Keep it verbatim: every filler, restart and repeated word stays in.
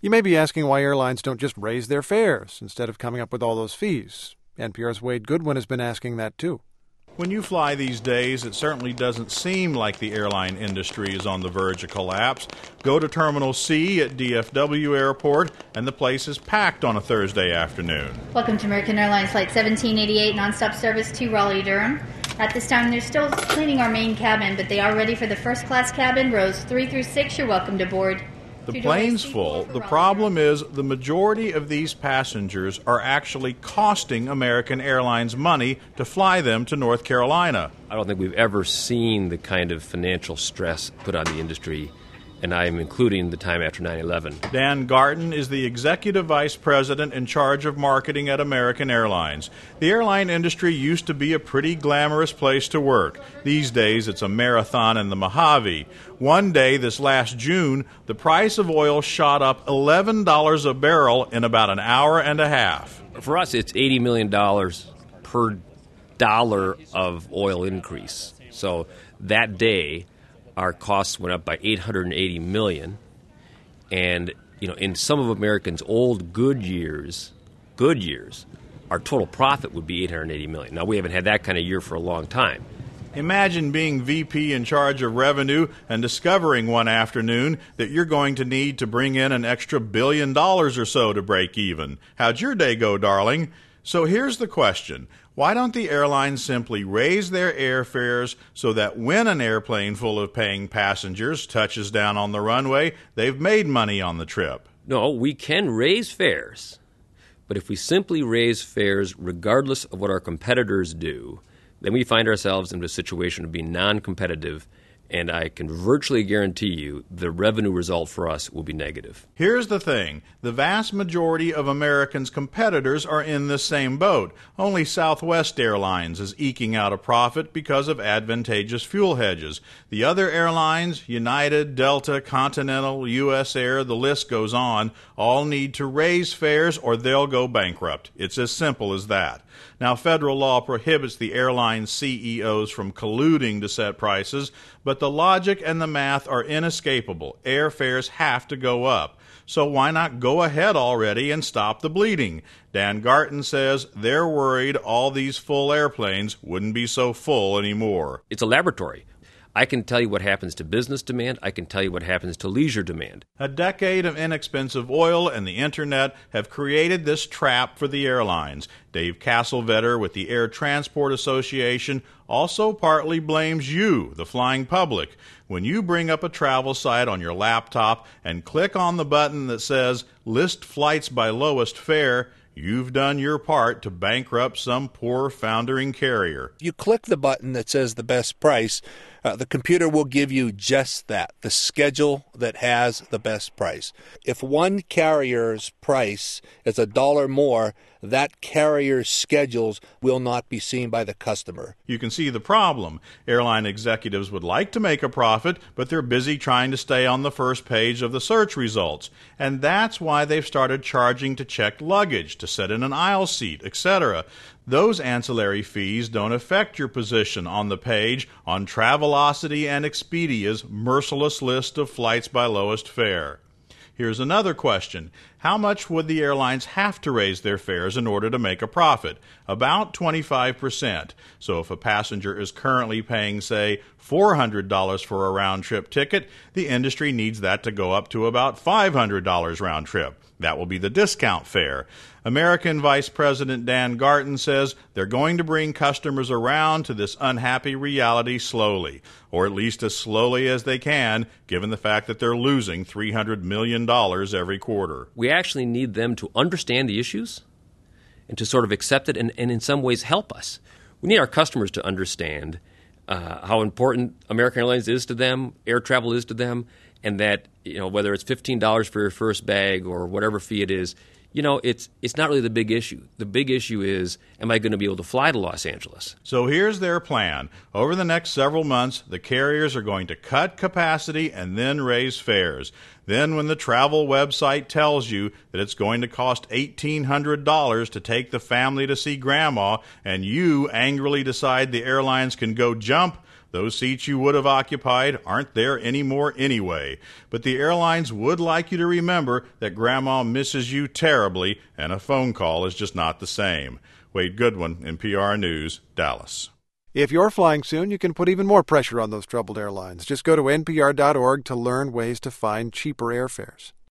You may be asking why airlines don't just raise their fares instead of coming up with all those fees. N P R's Wade Goodwin has been asking that too. When you fly these days, it certainly doesn't seem like the airline industry is on the verge of collapse. Go to Terminal C at D F W Airport, and the place is packed on a Thursday afternoon. Welcome to American Airlines Flight seventeen eighty-eight, nonstop service to Raleigh-Durham. At this time, they're still cleaning our main cabin, but they are ready for the first-class cabin, rows three through six. You're welcome to board. The plane's full. The problem is the majority of these passengers are actually costing American Airlines money to fly them to North Carolina. I don't think we've ever seen the kind of financial stress put on the industry, and I am including the time after nine eleven. Dan Garton is the Executive Vice President in charge of marketing at American Airlines. The airline industry used to be a pretty glamorous place to work. These days, it's a marathon in the Mojave. One day, this last June, the price of oil shot up eleven dollars a barrel in about an hour and a half. For us, it's eighty million dollars per dollar of oil increase. So that day, our costs went up by eight hundred eighty million dollars. And, you know, in some of Americans' old good years, good years, our total profit would be eight hundred eighty million dollars. Now, we haven't had that kind of year for a long time. Imagine being V P in charge of revenue and discovering one afternoon that you're going to need to bring in an extra billion dollars or so to break even. How'd your day go, darling? So here's the question. Why don't the airlines simply raise their airfares so that when an airplane full of paying passengers touches down on the runway, they've made money on the trip? No, we can raise fares. But if we simply raise fares regardless of what our competitors do, then we find ourselves in a situation of being non-competitive, and I can virtually guarantee you the revenue result for us will be negative. Here's the thing. The vast majority of Americans' competitors are in this same boat. Only Southwest Airlines is eking out a profit because of advantageous fuel hedges. The other airlines, United, Delta, Continental, U S Air, the list goes on, all need to raise fares or they'll go bankrupt. It's as simple as that. Now, federal law prohibits the airline C E Os from colluding to set prices, but the logic and the math are inescapable. Airfares have to go up. So why not go ahead already and stop the bleeding? Dan Garton says they're worried all these full airplanes wouldn't be so full anymore. It's a laboratory. I can tell you what happens to business demand. I can tell you what happens to leisure demand. A decade of inexpensive oil and the Internet have created this trap for the airlines. Dave Castlevetter with the Air Transport Association also partly blames you, the flying public. When you bring up a travel site on your laptop and click on the button that says List Flights by Lowest Fare, you've done your part to bankrupt some poor foundering carrier. You click the button that says the best price, uh, the computer will give you just that, the schedule that has the best price. If one carrier's price is a dollar more, that carrier's schedules will not be seen by the customer. You can see the problem. Airline executives would like to make a profit, but they're busy trying to stay on the first page of the search results. And that's why they've started charging to check luggage, to sit in an aisle seat, et cetera. Those ancillary fees don't affect your position on the page on Travelocity and Expedia's merciless list of flights by lowest fare. Here's another question. How much would the airlines have to raise their fares in order to make a profit? About twenty-five percent. So if a passenger is currently paying, say, four hundred dollars for a round-trip ticket, the industry needs that to go up to about five hundred dollars round-trip. That will be the discount fare. American Vice President Dan Garton says they're going to bring customers around to this unhappy reality slowly, or at least as slowly as they can, given the fact that they're losing three hundred million dollars every quarter. We actually need them to understand the issues and to sort of accept it and, and in some ways help us. We need our customers to understand uh, how important American Airlines is to them, air travel is to them, and that, you know, whether it's fifteen dollars for your first bag or whatever fee it is, you know, it's it's not really the big issue. The big issue is, am I going to be able to fly to Los Angeles? So here's their plan. Over the next several months, the carriers are going to cut capacity and then raise fares. Then when the travel website tells you that it's going to cost eighteen hundred dollars to take the family to see grandma, and you angrily decide the airlines can go jump, Those seats you would have occupied aren't there anymore anyway. But the airlines would like you to remember that Grandma misses you terribly, and a phone call is just not the same. Wade Goodwin, N P R News, Dallas. If you're flying soon, you can put even more pressure on those troubled airlines. Just go to N P R dot org to learn ways to find cheaper airfares.